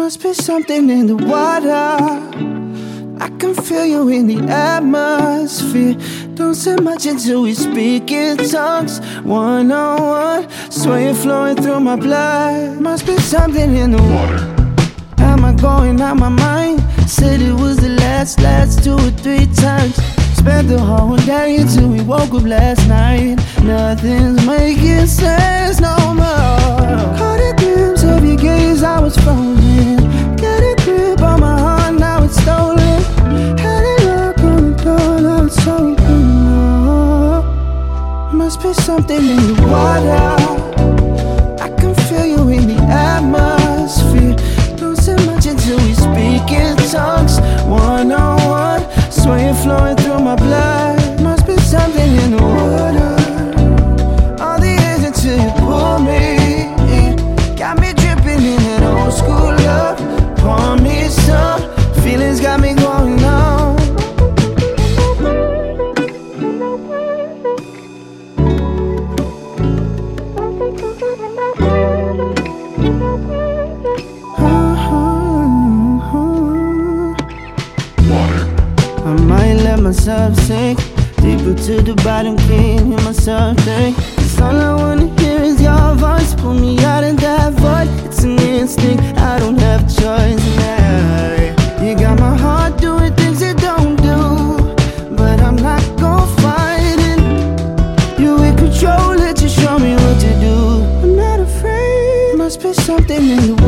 Must be something in the water. I can feel you in the atmosphere. Don't say much until we speak in tongues. One-on-one, swear you're flowing through my blood. Must be something in the water. Am I going out my mind? Said it was the last 2 or 3 times. Spent the whole day until we woke up last night. Nothing's making sense no more. Caught a glimpse of your gaze, I was frozen. Got a grip on my heart, now it's stolen. Had a lock on the door, now it's open. Oh, must be something in the water. I can feel you in the atmosphere. Don't say much until we speak in tongues. One-on-one, swear you're flowing through my blood. Must be something in the water. All the edge until you pull me in. Got me dripping in that old school love. Pour me some, feelings got me going on. I might let myself sink deeper to the bottom, can't hear myself think. 'Cause all I wanna hear is your voice. Pull me out of that void, it's an instinct, I don't have a choice now. You got my heart doing things it don't do, but I'm not gon' fight it. You in control, let you show me what to do. I'm not afraid, must be something in the